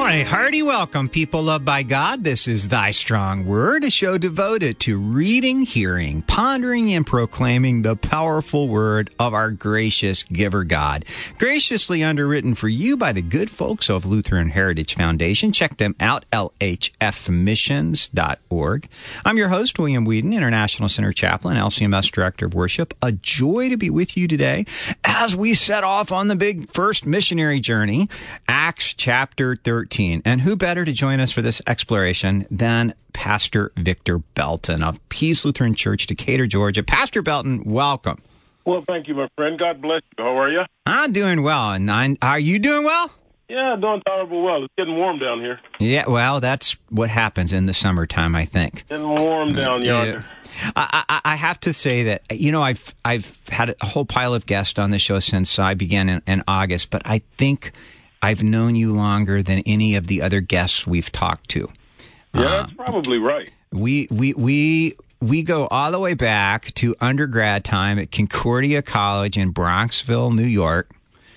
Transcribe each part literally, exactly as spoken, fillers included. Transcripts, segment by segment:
Well, a hearty welcome, people loved by God. This is Thy Strong Word, a show devoted to reading, hearing, pondering, and proclaiming the powerful word of our gracious giver God. Graciously underwritten for you by the good folks of Lutheran Heritage Foundation. Check them out, L H F missions dot org. I'm your host, William Whedon, International Center Chaplain, L C M S Director of Worship. A joy to be with you today as we set off on the big first missionary journey, Acts chapter thirteen. And who better to join us for this exploration than Pastor Victor Belton of Peace Lutheran Church, Decatur, Georgia. Pastor Belton, welcome. Well, thank you, my friend. God bless you. How are you? I'm doing well. And I'm, are you doing well? Yeah, doing tolerable well. It's getting warm down here. Yeah, well, that's what happens in the summertime, I think. Getting warm down yonder. Yeah. I, I, I have to say that, you know, I've I've had a whole pile of guests on the show since I began in, in August, but I think I've known you longer than any of the other guests we've talked to. Yeah, uh, that's probably right. We we we we go all the way back to undergrad time at Concordia College in Bronxville, New York,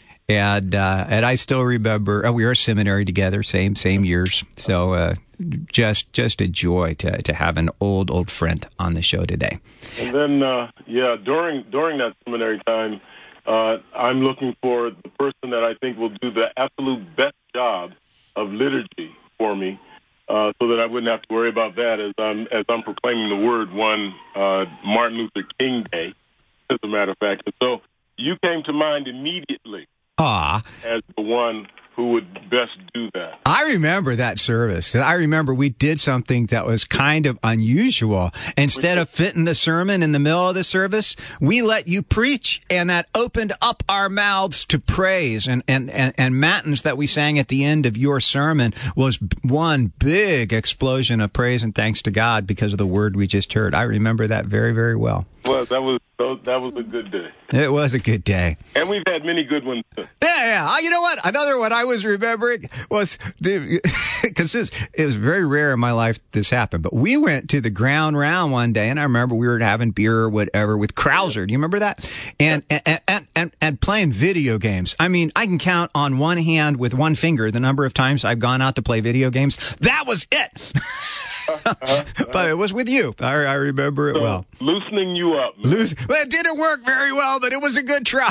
and uh, and I still remember. Oh, we were a seminary together, same same years. So uh, just just a joy to to have an old old friend on the show today. And then uh, yeah, during during that seminary time. Uh, I'm looking for the person that I think will do the absolute best job of liturgy for me, uh, so that I wouldn't have to worry about that as I'm as I'm proclaiming the word one uh, Martin Luther King Day, as a matter of fact. And so you came to mind immediately Ah. as the one who would best do that. I remember that service. And I remember we did something that was kind of unusual. Instead of fitting the sermon in the middle of the service, we let you preach, and that opened up our mouths to praise. And, and, and, and matins that we sang at the end of your sermon was one big explosion of praise and thanks to God because of the word we just heard. I remember that very, very well. Well, that was that was a good day. It was a good day. And we've had many good ones. Yeah, yeah. Oh, you know what? Another one I was remembering was, because it was very rare in my life this happened, but we went to the Ground Round one day, and I remember we were having beer or whatever with Krauser. Do you remember that? And, and, and, and, and playing video games. I mean, I can count on one hand with one finger the number of times I've gone out to play video games. That was it. But it was with you. I, I remember it so, well. Loosening you up. Loose, well, it didn't work very well, but it was a good try.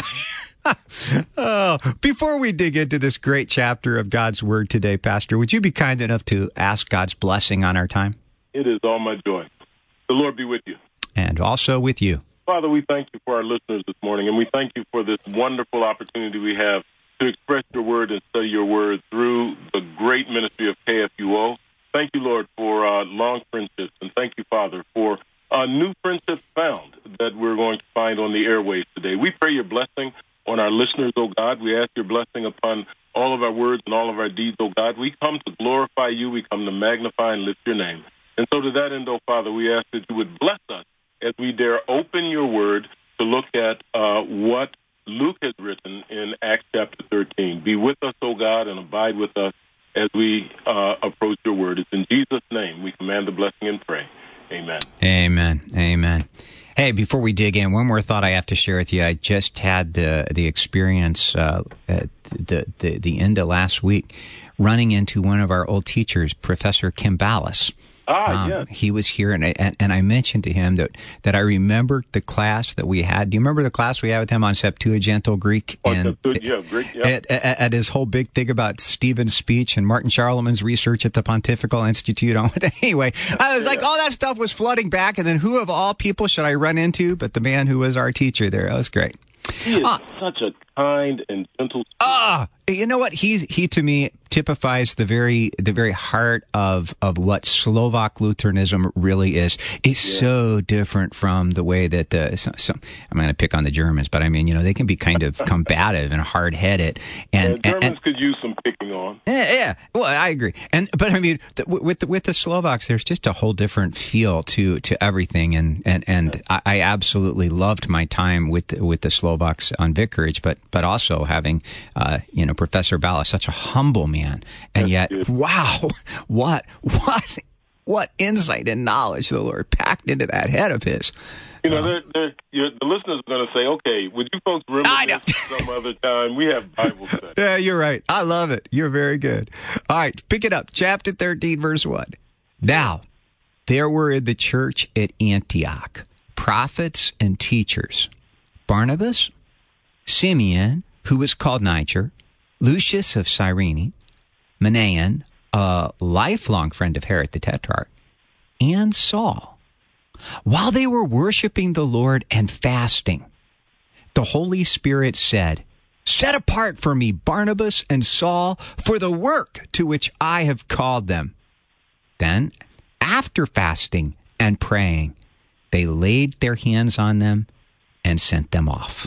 Oh, before we dig into this great chapter of God's Word today, Pastor, would you be kind enough to ask God's blessing on our time? It is all my joy. The Lord be with you. And also with you. Father, we thank you for our listeners this morning, and we thank you for this wonderful opportunity we have to express your word and study your word through the great ministry of K F U O. Thank you, Lord, for uh, long friendships, and thank you, Father, for uh, new friendships found that we're going to find on the airways today. We pray your blessing on our listeners, oh God. We ask your blessing upon all of our words and all of our deeds, oh God. We come to glorify you. We come to magnify and lift your name. And so to that end, oh Father, we ask that you would bless us as we dare open your word to look at uh, what Luke has written in Acts chapter thirteen. Be with us, oh God, and abide with us as we uh, approach your word. It's in Jesus' name we command the blessing and pray. Amen. Amen. Amen. Hey, before we dig in, one more thought I have to share with you. I just had the the experience uh, at the, the the end of last week running into one of our old teachers, Professor Kim Ballas. Ah, um, yes. He was here, and I, and, and I mentioned to him that, that I remembered the class that we had. Do you remember the class we had with him on Septuagintal Greek? Oh, and Septu- yeah, Greek, yeah. At, at, at his whole big thing about Stephen's speech and Martin Charlemagne's research at the Pontifical Institute. On Anyway, I was like, all that stuff was flooding back, and then who of all people should I run into but the man who was our teacher there? That was great. He is uh, such a kind and gentle. Ah, you know what? He's he to me typifies the very the very heart of of what Slovak Lutheranism really is. It's yeah. so different from the way that the so, so, I'm going to pick on the Germans, but I mean, you know, they can be kind of combative and hard headed, and, yeah, Germans and, and could use some picking on. Yeah, yeah. Well, I agree. And but I mean, the, with the, with the Slovaks, there's just a whole different feel to to everything, and and and I, I absolutely loved my time with the, with the Slovaks on vicarage, but but also having uh, you know Professor Ballas, such a humble man, and yet, wow, what what what insight and knowledge the Lord packed into that head of his. You know, they're, they're, you're, the listeners are going to say, okay, would you folks remember this some other time? We have Bible study. Yeah, you're right. I love it. You're very good. All right, pick it up. Chapter thirteen, verse one. Now, there were in the church at Antioch prophets and teachers, Barnabas, Simeon, who was called Niger, Lucius of Cyrene, Manaen, a lifelong friend of Herod the Tetrarch, and Saul. While they were worshiping the Lord and fasting, the Holy Spirit said, "Set apart for me Barnabas and Saul for the work to which I have called them." Then, after fasting and praying, they laid their hands on them and sent them off.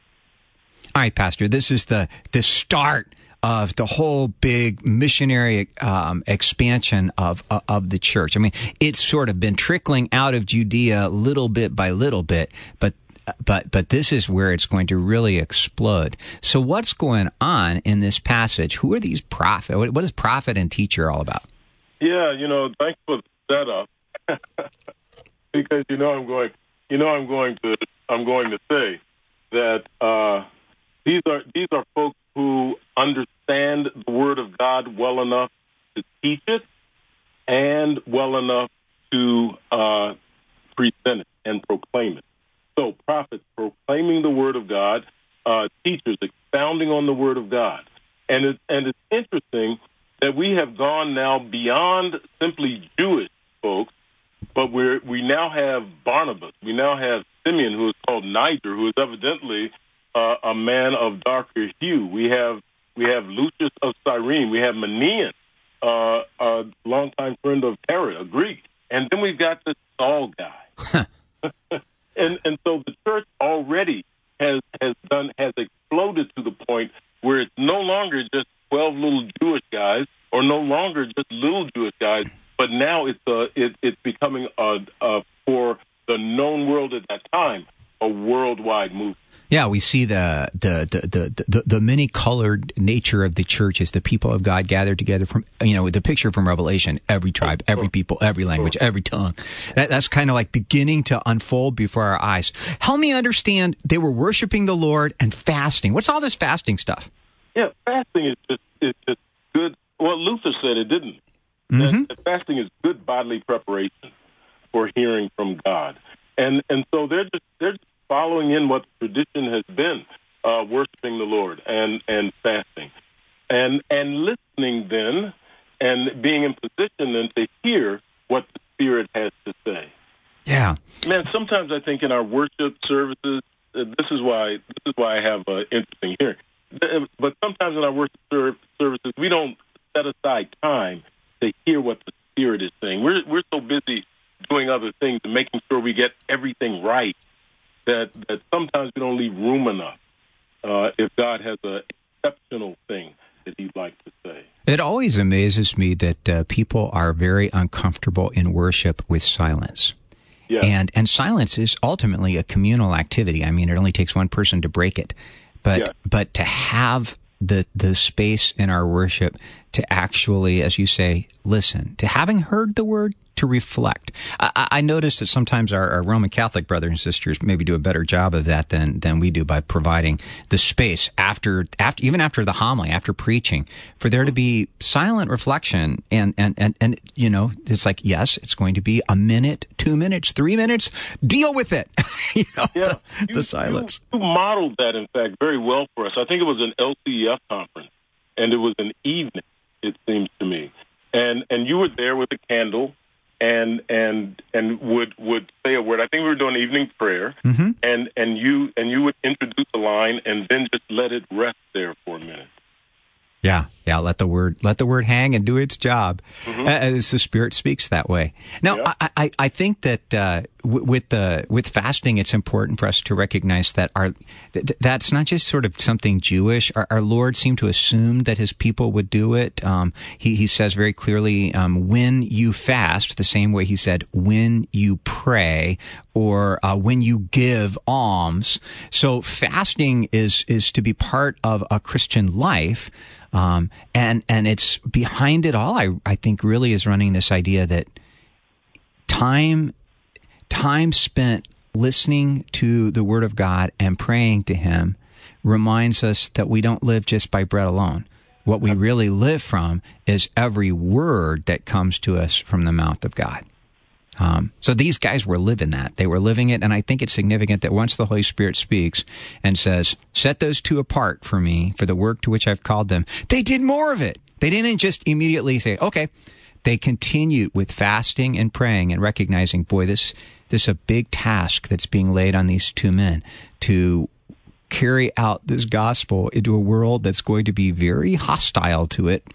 All right, Pastor, this is the, the start of the whole big missionary um, expansion of uh, of the church. I mean, it's sort of been trickling out of Judea little bit by little bit, but but but this is where it's going to really explode. So what's going on in this passage? Who are these prophets? What is prophet and teacher all about? Yeah, you know, thanks for the setup. Because you know I'm going, you know I'm going to, I'm going to say that uh, these are these are folks who understand the Word of God well enough to teach it, and well enough to uh, present it and proclaim it. So prophets proclaiming the Word of God, uh, teachers expounding on the Word of God, and it, and it's interesting that we have gone now beyond simply Jewish folks. But we we now have Barnabas. We now have Simeon, who is called Niger, who is evidently uh, a man of darker hue. We have we have Lucius of Cyrene. We have Manaen, uh, a longtime friend of Herod, a Greek. And then we've got this Saul guy. and and so the church already has has done has exploded to the point where it's no longer just twelve little Jewish guys, or no longer just little Jewish guys. But now it's uh, it, it's becoming a, a, for the known world at that time, a worldwide movement. Yeah, we see the the the the, the, the many colored nature of the church as the people of God gathered together from, you know, the picture from Revelation, every tribe, every people, every language, every tongue. That, that's kind of like beginning to unfold before our eyes. Help me understand, they were worshiping the Lord and fasting. What's all this fasting stuff? Yeah, fasting is just, is just good. Well, Luther said it didn't. Mm-hmm. That fasting is good bodily preparation for hearing from God, and and so they're just they're just following in what the tradition has been, uh, worshiping the Lord and, and fasting, and and listening then, and being in position then to hear what the Spirit has to say. Yeah, man. Sometimes I think in our worship services, uh, this is why this is why I have an uh, interesting hearing. But sometimes in our worship ser- services, we don't set aside time to hear what the Spirit is saying. We're we're so busy doing other things and making sure we get everything right that that sometimes we don't leave room enough uh, if God has an exceptional thing that He'd like to say. It always amazes me that uh, people are very uncomfortable in worship with silence. Yeah. And and silence is ultimately a communal activity. I mean, it only takes one person to break it. But yeah. but to have the the space in our worship to actually, as you say, listen, to having heard the word, to reflect. I, I notice that sometimes our, our Roman Catholic brothers and sisters maybe do a better job of that than than we do by providing the space after after even after the homily, after preaching, for there to be silent reflection. And and and and you know, it's like, yes, it's going to be a minute, two minutes, three minutes. Deal with it. you know, yeah, the, you, the silence. You, you modeled that, in fact, very well for us. I think it was an L C E F conference, and it was an evening, it seems to me. And and you were there with a candle. And and and would would say a word. I think we were doing evening prayer, mm-hmm. and and you and you would introduce a line, and then just let it rest there for a minute. Yeah, yeah. Let the word let the word hang and do its job, mm-hmm. as the Spirit speaks that way. Now, yeah. I, I I think that uh, w- with the with fasting, it's important for us to recognize that our th- that's not just sort of something Jewish. Our, our Lord seemed to assume that His people would do it. Um, he he says very clearly, um, when you fast, the same way He said when you pray or uh, when you give alms. So fasting is is to be part of a Christian life. Um, and, and it's behind it all, I, I think really is running this idea that time, time spent listening to the Word of God and praying to Him reminds us that we don't live just by bread alone. What we really live from is every word that comes to us from the mouth of God. Um, so these guys were living that. They were living it, and I think it's significant that once the Holy Spirit speaks and says, set those two apart for me, for the work to which I've called them, they did more of it. They didn't just immediately say, okay. They continued with fasting and praying and recognizing, boy, this, this is a big task that's being laid on these two men to carry out this gospel into a world that's going to be very hostile to it.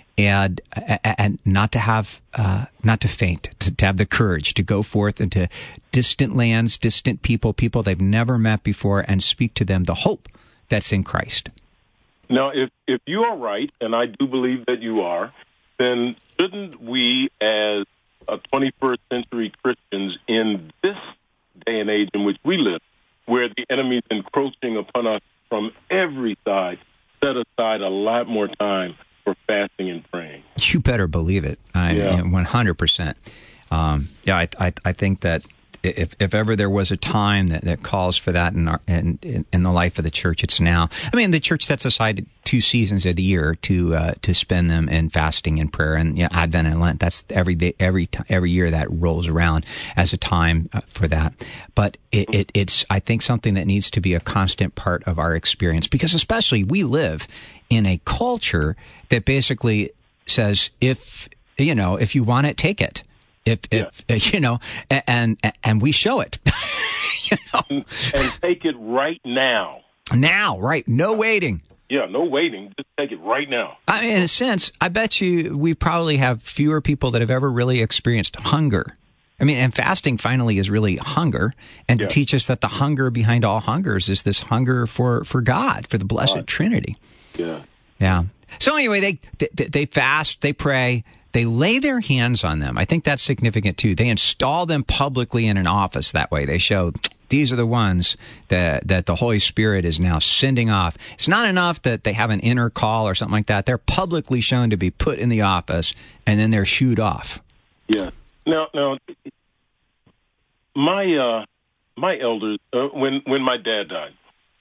And and not to have uh, not to faint, to, to have the courage to go forth into distant lands, distant people, people they've never met before, and speak to them the hope that's in Christ. Now, if if you are right, and I do believe that you are, then shouldn't we, as a twenty-first century Christians in this day and age in which we live, where the enemy is encroaching upon us from every side, set aside a lot more time for fasting and praying? You better believe it. I yeah. you know, one hundred percent. Um, yeah, I, I I think that if if ever there was a time that, that calls for that in, our, in in the life of the church, it's now. I mean, the church sets aside two seasons of the year to uh, to spend them in fasting and prayer, and you know, Advent and Lent. That's every day, every every year that rolls around as a time for that. But it, it it's I think something that needs to be a constant part of our experience, because especially we live in a culture that basically says, if you know, if you want it, take it. If, if yeah. you know, and and we show it, you know, and take it right now. Now, right? No waiting. Yeah, no waiting. Just take it right now. I mean, in a sense, I bet you we probably have fewer people that have ever really experienced hunger. I mean, and fasting finally is really hunger, and to yeah. teach us that the hunger behind all hungers is this hunger for, for God, for the Blessed God. Trinity. Yeah. Yeah. So anyway, they, they they fast, they pray, they lay their hands on them. I think that's significant too. They install them publicly in an office that way. They show these are the ones that that the Holy Spirit is now sending off. It's not enough that they have an inner call or something like that. They're publicly shown to be put in the office, and then they're shooed off. Yeah. Now, now, my uh, my elders, uh, when when my dad died,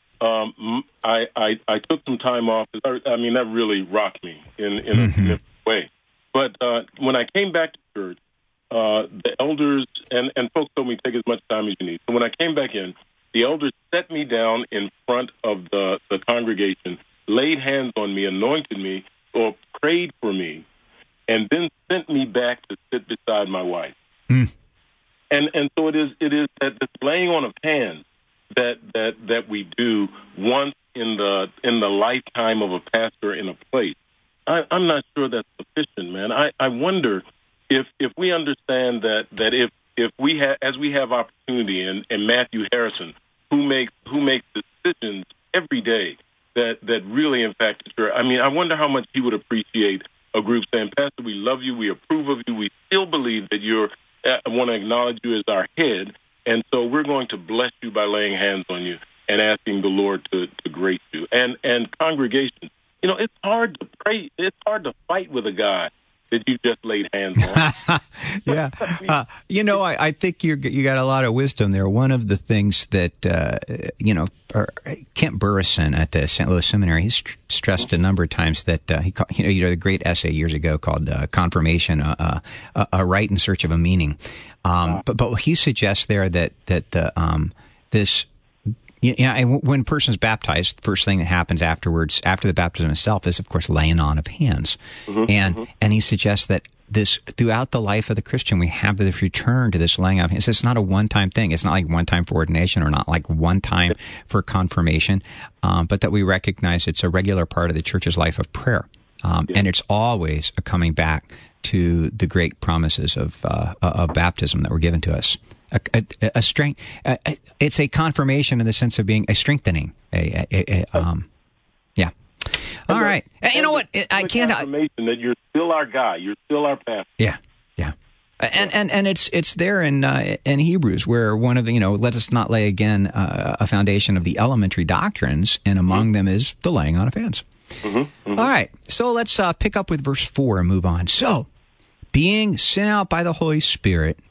um, I, I I took some time off. I mean, that really rocked me in in a mm-hmm. significant way. But uh, when I came back to church, uh, the elders and, and folks told me take as much time as you need. So when I came back in, the elders set me down in front of the, the congregation, laid hands on me, anointed me, or prayed for me, and then sent me back to sit beside my wife. Mm. And and so it is it is that this laying on of hands that that that we do once in the in the lifetime of a pastor in a place. I, I'm not sure that's sufficient, man. I, I wonder if if we understand that that if if we have as we have opportunity, and, and Matthew Harrison, who makes who makes decisions every day that that really impact the church. I mean, I wonder how much he would appreciate a group saying, Pastor, we love you, we approve of you, we still believe that you're. I want to acknowledge you as our head, and so we're going to bless you by laying hands on you and asking the Lord to, to grace you. And and congregation. You know, it's hard to pray. It's hard to fight with a guy that you just laid hands on. yeah. Uh, you know, I, I think you you got a lot of wisdom there. One of the things that, uh, you know, Kent Burrison at the Saint Louis Seminary, he's stressed a number of times that, uh, he called, you know, he wrote a great essay years ago called uh, Confirmation, uh, uh, A Right in Search of a Meaning. Um, but, but he suggests there that, that the, um, this, Yeah, and when a person is baptized, the first thing that happens afterwards, after the baptism itself, is, of course, laying on of hands. Mm-hmm, and mm-hmm. and he suggests that this, throughout the life of the Christian, we have this return to this laying on of hands. It's not a one-time thing. It's not like one time for ordination or not like one time for confirmation, um, but that we recognize it's a regular part of the church's life of prayer. Um, yeah. And it's always a coming back to the great promises of, uh, of baptism that were given to us. A, a, a strength. A, a, it's a confirmation in the sense of being a strengthening. A, a, a, a um, yeah. All and right. The, you know what? The, I can't. Confirmation that you're still our guy. You're still our pastor. Yeah. Yeah. And and and it's it's there in uh, in Hebrews, where one of the, you know, let us not lay again uh, a foundation of the elementary doctrines, and among mm-hmm. them is the laying on of hands. Mm-hmm. Mm-hmm. All right. So let's uh, pick up with verse four and move on. So, being sent out by the Holy Spirit,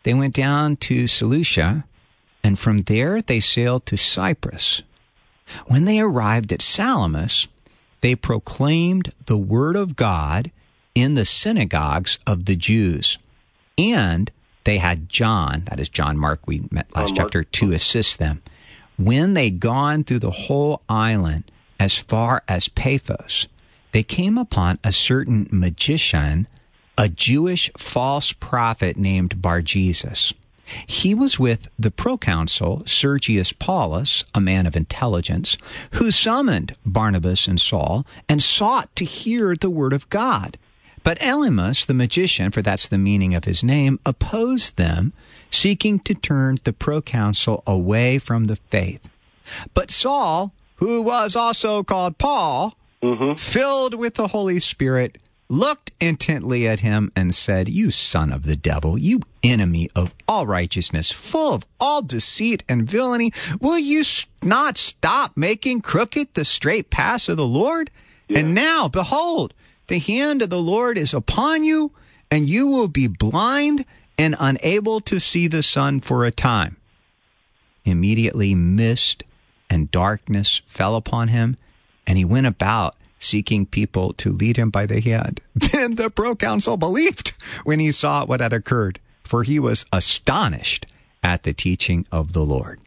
they went down to Seleucia, and from there they sailed to Cyprus. When they arrived at Salamis, they proclaimed the word of God in the synagogues of the Jews. And they had John, that is John Mark, we met last John chapter, Mark. to assist them. When they'd gone through the whole island as far as Paphos, they came upon a certain magician, a Jewish false prophet named Bar-Jesus. He was with the proconsul Sergius Paulus, a man of intelligence, who summoned Barnabas and Saul and sought to hear the word of God. But Elymas, the magician, for that's the meaning of his name, opposed them, seeking to turn the proconsul away from the faith. But Saul, who was also called Paul, mm-hmm. filled with the Holy Spirit, looked intently at him and said, "You son of the devil, you enemy of all righteousness, full of all deceit and villainy, will you not stop making crooked the straight paths of the Lord? Yeah. And now, behold, the hand of the Lord is upon you, and you will be blind and unable to see the sun for a time." Immediately mist and darkness fell upon him, and he went about seeking people to lead him by the hand. Then the proconsul believed when he saw what had occurred, for he was astonished at the teaching of the Lord.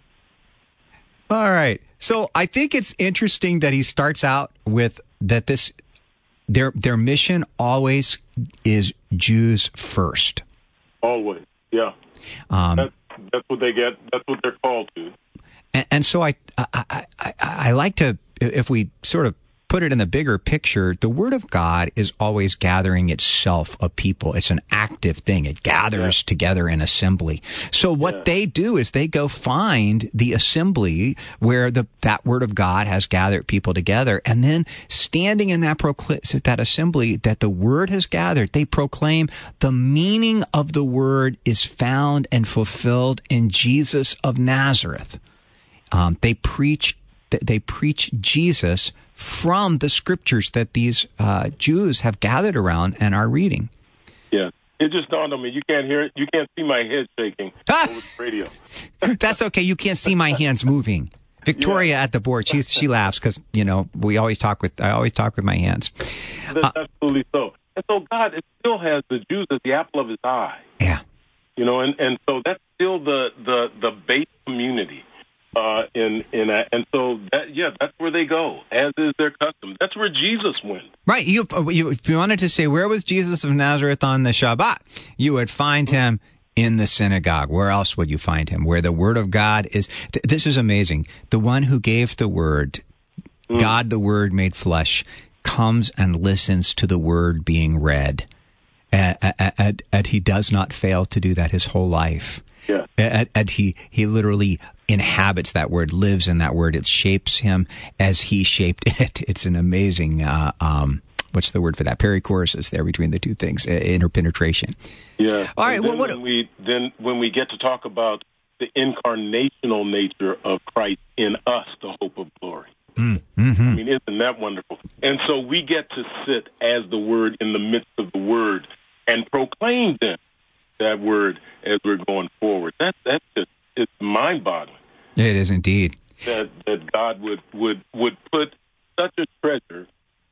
All right. So I think it's interesting that he starts out with that this their their mission always is Jews first. Always, yeah. Um, that's, that's what they get. That's what they're called to. And, and so I, I I I like to, if we sort of put it in the bigger picture, the Word of God is always gathering itself a people. It's an active thing. It gathers yeah. together in assembly. So what yeah. they do is they go find the assembly where the that Word of God has gathered people together, and then standing in that procl- that assembly that the Word has gathered, they proclaim the meaning of the Word is found and fulfilled in Jesus of Nazareth. Um, they preach they preach Jesus from the scriptures that these uh, Jews have gathered around and are reading. Yeah. It just dawned on me. You can't hear it. You can't see my head shaking over the radio. That's okay. You can't see my hands moving. Victoria yeah. at the board, she she laughs because, you know, we always talk with, I always talk with my hands. That's uh, absolutely so. And so God it still has the Jews as the apple of his eye. Yeah. You know, and, and so that's still the, the, the base community. Uh, in in a, and so that yeah, that's where they go, as is their custom. That's where Jesus went. Right. You, you if you wanted to say where was Jesus of Nazareth on the Shabbat, you would find him in the synagogue. Where else would you find him? Where the Word of God is. Th- this is amazing. The one who gave the Word, mm. God, the Word made flesh, comes and listens to the Word being read, and, and, and he does not fail to do that his whole life. Yeah. And, and he he literally inhabits that word, lives in that word. It shapes him as he shaped it. It's an amazing, uh, um, what's the word for that? Perichoresis there between the two things, uh, interpenetration. Yeah. All right. Well, what, when we, then when we get to talk about the incarnational nature of Christ in us, the hope of glory. Mm, mm-hmm. I mean, isn't that wonderful? And so we get to sit as the Word in the midst of the Word and proclaim them, that Word, as we're going forward. That, that's just, it's mind-boggling. It is indeed. That that God would, would, would put such a treasure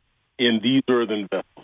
in these earthen vessels.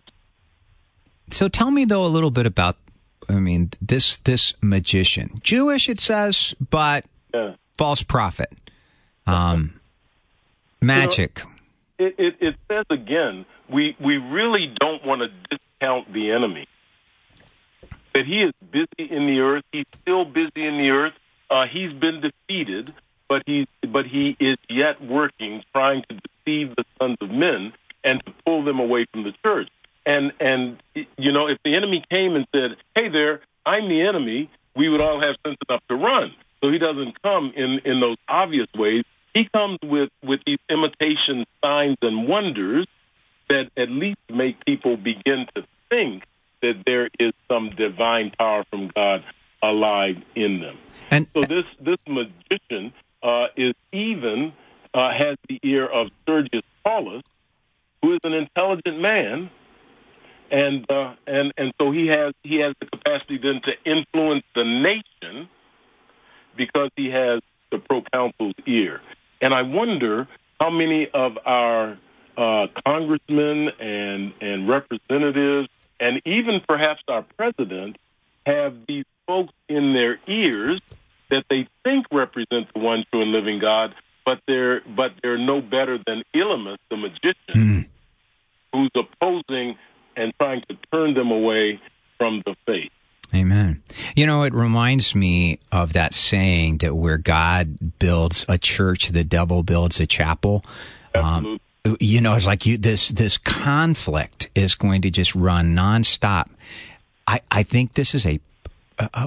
So tell me, though, a little bit about, I mean, this this magician. Jewish, it says, but yeah. false prophet. Um, magic. You know, it, it, it says, again, we, we really don't want to discount the enemy. That he is busy in the earth. He's still busy in the earth. Uh, he's been defeated, but he but he is yet working, trying to deceive the sons of men and to pull them away from the church. And and you know, if the enemy came and said, "Hey there, I'm the enemy," we would all have sense enough to run. So he doesn't come in, in those obvious ways. He comes with, with these imitation signs and wonders that at least make people begin to think that there is some divine power from God alive in them. And so this this magician uh, is even uh, has the ear of Sergius Paulus, who is an intelligent man, and uh, and and so he has he has the capacity then to influence the nation because he has the proconsul's ear. And I wonder how many of our uh, congressmen and and representatives, and even perhaps our president, have these folks in their ears that they think represent the one true and living God, but they're but they're no better than Elymas, the magician, mm. who's opposing and trying to turn them away from the faith. Amen. You know, it reminds me of that saying that where God builds a church, the devil builds a chapel. Absolutely. Um, you know, it's like you, this this conflict is going to just run nonstop. I, I think this is a uh,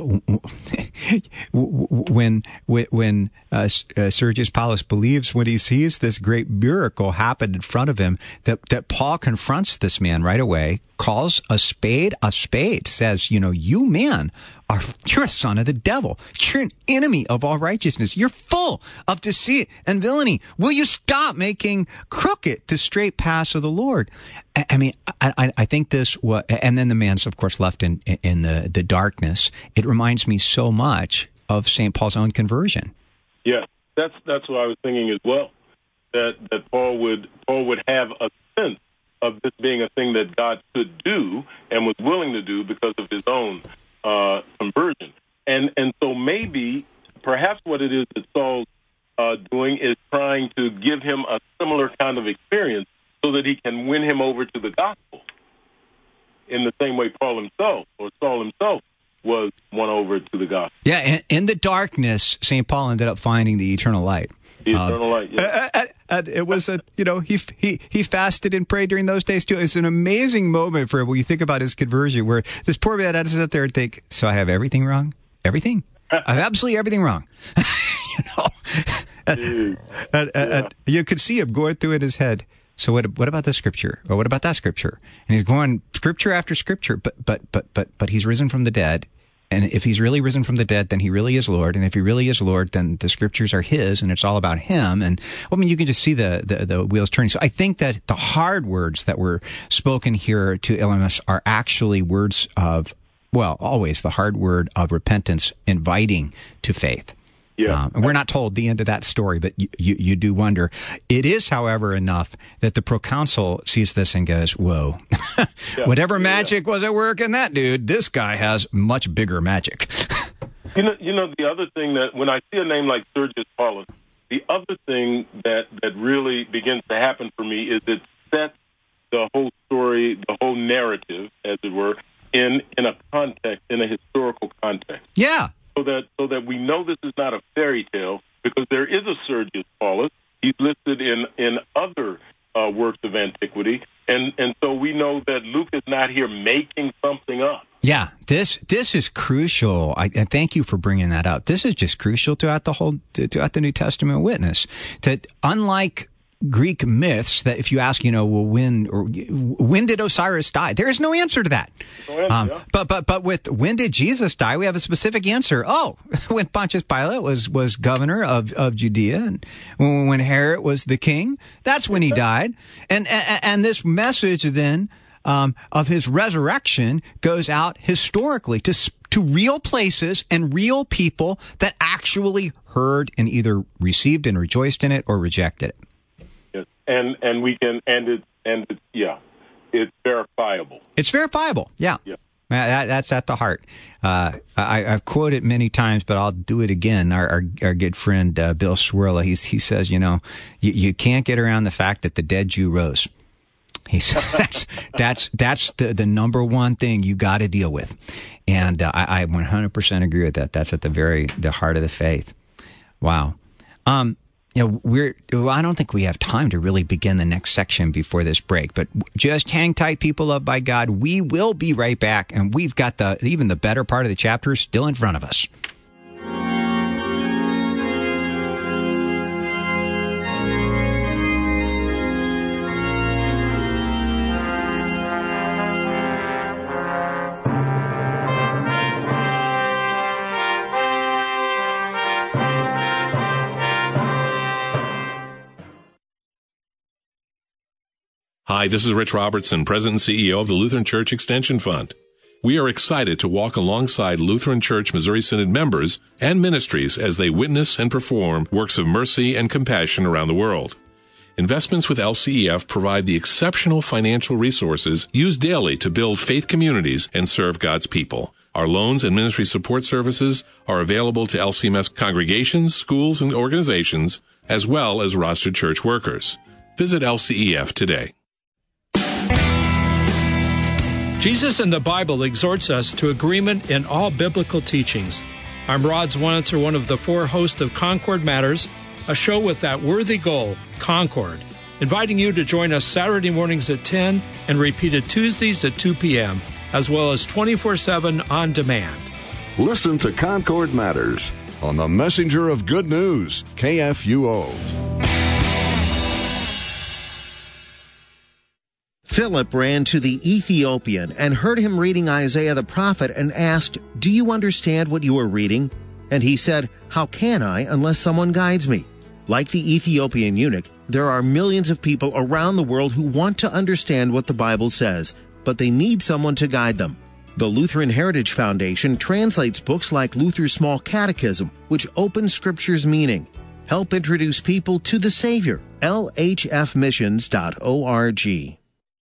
when when uh, uh, Sergius Paulus believes when he sees this great miracle happen in front of him that that Paul confronts this man right away, calls a spade a spade, says, you know, you man are you're a son of the devil. You're an enemy of all righteousness. You're full of deceit and villainy. Will you stop making crooked the straight paths of the Lord? I, I mean, I, I, I think this. What, and then the man's, of course, left in in the the darkness. It reminds me so much of Saint Paul's own conversion. Yeah, that's that's what I was thinking as well. That that Paul would Paul would have a sense of this being a thing that God could do and was willing to do because of his own Uh, conversion. And and so maybe, perhaps what it is that Saul's uh, doing is trying to give him a similar kind of experience so that he can win him over to the gospel in the same way Paul himself, or Saul himself, was won over to the gospel. Yeah, in, in the darkness, Saint Paul ended up finding the eternal light. The eternal uh, light, yeah. Uh, and it was a, you know, he he he fasted and prayed during those days too. It's an amazing moment for him when you think about his conversion, where this poor man had to sit there and think, so I have everything wrong? Everything? I have absolutely everything wrong. you know? and, and, and, and you could see him going through in his head. So what what about this scripture? Or what about that scripture? And he's going scripture after scripture, but but but but but he's risen from the dead. And if he's really risen from the dead, then he really is Lord. And if he really is Lord, then the scriptures are his, and it's all about him. And I mean, you can just see the, the, the wheels turning. So I think that the hard words that were spoken here to Elymas are actually words of, well, always the hard word of repentance, inviting to faith. Yeah. Um, and we're not told the end of that story, but you, you, you do wonder. It is, however, enough that the proconsul sees this and goes, whoa, yeah. whatever magic yeah. was at work in that dude, this guy has much bigger magic. you know, you know, the other thing that when I see a name like Sergius Paulus, the other thing that, that really begins to happen for me is it sets the whole story, the whole narrative, as it were, in, in a context, in a historical context. Yeah. So that so that we know this is not a fairy tale, because there is a Sergius Paulus. He's listed in in other uh, works of antiquity, and and so we know that Luke is not here making something up. Yeah, this this is crucial. I, and thank you for bringing that up. This is just crucial throughout the whole throughout the New Testament witness. That unlike Greek myths, that if you ask, you know, well, when or when did Osiris die? There is no answer to that. Ahead, um, yeah. But but but with when did Jesus die? We have a specific answer. Oh, when Pontius Pilate was was governor of, of Judea, and when, when Herod was the king, that's when he died. And and, and this message then um, of his resurrection goes out historically to to real places and real people that actually heard and either received and rejoiced in it or rejected it. And and we can and it and it, yeah, it's verifiable. It's verifiable. Yeah, yeah. That, that's at the heart. Uh, I, I've quoted many times, but I'll do it again. Our our, our good friend uh, Bill Swirla, he's he says, you know, you, you can't get around the fact that the dead Jew rose. He says that's that's that's the the number one thing you got to deal with, and uh, I, I one hundred percent agree with that. That's at the very the heart of the faith. Wow. Um. You know, we're, well, I don't think we have time to really begin the next section before this break, but just hang tight, people loved by God. We will be right back, and we've got the even the better part of the chapter still in front of us. Hi, this is Rich Robertson, President and C E O of the Lutheran Church Extension Fund. We are excited to walk alongside Lutheran Church Missouri Synod members and ministries as they witness and perform works of mercy and compassion around the world. Investments with L C E F provide the exceptional financial resources used daily to build faith communities and serve God's people. Our loans and ministry support services are available to L C M S congregations, schools, and organizations, as well as rostered church workers. Visit L C E F today. Jesus in the Bible exhorts us to agreement in all biblical teachings. I'm Rod Zwanitzer, one of the four hosts of Concord Matters, a show with that worthy goal, Concord, inviting you to join us Saturday mornings at ten and repeated Tuesdays at two p.m., as well as twenty-four seven on demand. Listen to Concord Matters on the Messenger of Good News, K F U O. Philip ran to the Ethiopian and heard him reading Isaiah the prophet and asked, "Do you understand what you are reading?" And he said, "How can I unless someone guides me?" Like the Ethiopian eunuch, there are millions of people around the world who want to understand what the Bible says, but they need someone to guide them. The Lutheran Heritage Foundation translates books like Luther's Small Catechism, which opens Scripture's meaning. Help introduce people to the Savior. L H F missions dot org.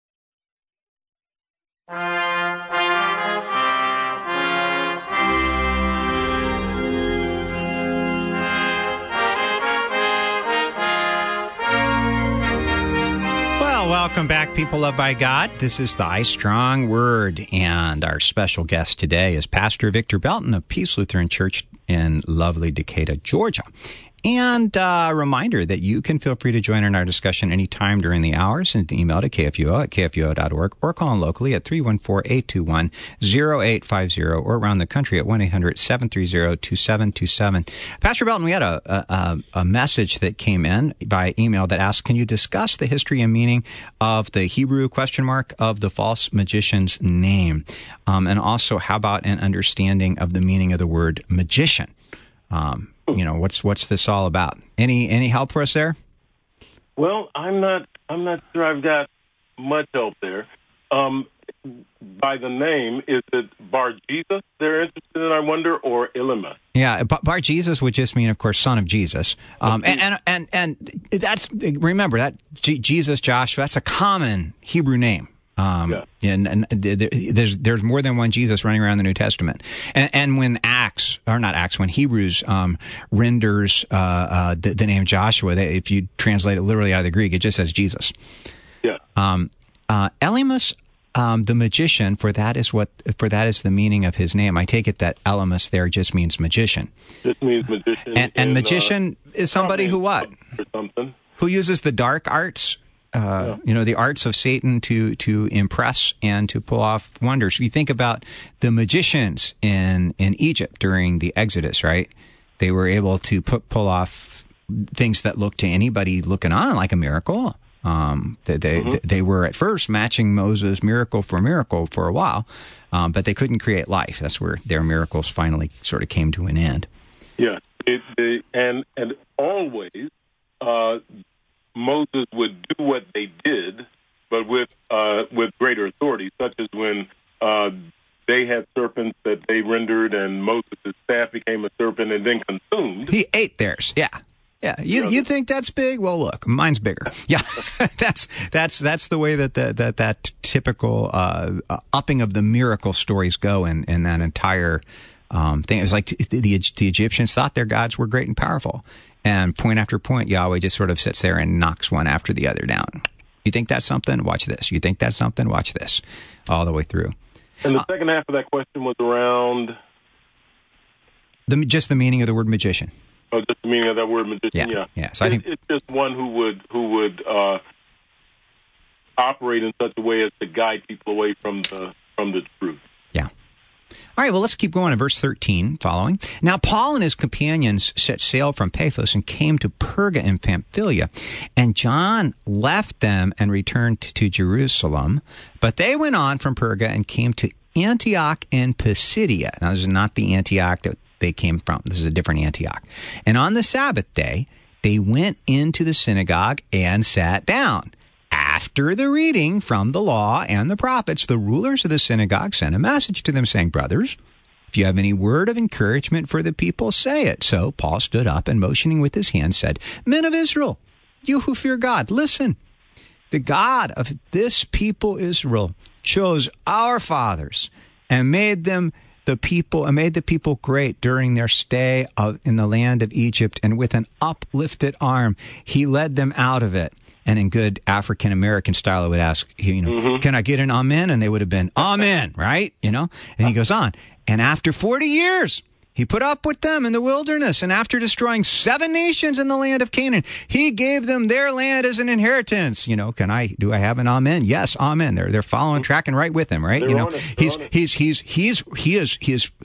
Welcome back, people loved by God. This is Thy Strong Word, and our special guest today is Pastor Victor Belton of Peace Lutheran Church in lovely Decatur, Georgia. And uh, a reminder that you can feel free to join in our discussion anytime during the hours and email to K F U O at K F U O dot org or call in locally at three one four, eight two one, zero eight five zero or around the country at one eight hundred, seven three zero, two seven two seven. Pastor Belton, we had a, a, a message that came in by email that asked, can you discuss the history and meaning of the Hebrew question mark of the false magician's name? Um, and also, how about an understanding of the meaning of the word magician? Um, you know, what's what's this all about? Any any help for us there? Well, I'm not I'm not sure I've got much help there. Um, by the name, is it Bar Jesus they're interested in, I wonder, or Elymas? Yeah, Bar Jesus would just mean, of course, son of Jesus. Um, and, and and and that's, remember, that G- Jesus, Joshua, that's a common Hebrew name. Um, yeah. and, and there's, there's more than one Jesus running around the New Testament. And, and when Acts, or not Acts, when Hebrews, um, renders, uh, uh, the, the name Joshua, they, if you translate it literally out of the Greek, it just says Jesus. Yeah. Um, uh, Elymas, um, the magician, for that is what, for that is the meaning of his name. I take it that Elymas there just means magician. Just means magician. And, and in, magician uh, is somebody who what? Or something. Who uses the dark arts. Uh, you know, the arts of Satan to, to impress and to pull off wonders. You think about the magicians in, in Egypt during the Exodus, right? They were able to put, pull off things that looked to anybody looking on like a miracle. Um, they, they, mm-hmm. they were at first matching Moses miracle for miracle for a while, um, but they couldn't create life. That's where their miracles finally sort of came to an end. Yeah. It, it, and, and always, uh, Moses would do what they did, but with uh, with greater authority, such as when uh, they had serpents that they rendered, and Moses' staff became a serpent and then consumed. He ate theirs, yeah. Yeah, you you think that's big? Well, look, mine's bigger. Yeah, that's that's that's the way that the, that that typical uh, upping of the miracle stories go in, in that entire um, thing. It was like the, the the Egyptians thought their gods were great and powerful. And point after point, Yahweh just sort of sits there and knocks one after the other down. You think that's something? Watch this. You think that's something? Watch this. All the way through. And the uh, second half of that question was around? the just the meaning of the word magician. Oh, just the meaning of that word magician, yeah. yeah. yeah. So it, I think it's just one who would who would uh, operate in such a way as to guide people away from the from the truth. Yeah. All right, well, let's keep going to verse thirteen following. Now, Paul and his companions set sail from Paphos and came to Perga in Pamphylia, and John left them and returned to Jerusalem. But they went on from Perga and came to Antioch in Pisidia. Now, this is not the Antioch that they came from. This is a different Antioch. And on the Sabbath day, they went into the synagogue and sat down. after the reading from the law and the prophets, the rulers of the synagogue sent a message to them saying, brothers, if you have any word of encouragement for the people, say it. So Paul stood up and motioning with his hand said, men of Israel, you who fear God, listen. The God of this people Israel chose our fathers and made them the people and made the people great during their stay of, in the land of Egypt. And with an uplifted arm, he led them out of it. And in good African American style, I would ask, you know, mm-hmm. can I get an amen? And they would have been amen, right? You know, and he goes on. And after forty years, he put up with them in the wilderness, and after destroying seven nations in the land of Canaan, he gave them their land as an inheritance. You know, can I, do I have an amen? Yes, amen. They're, they're following, tracking right with him, right? They're you know, honest, he's, he's, he's, he's, he is, he is,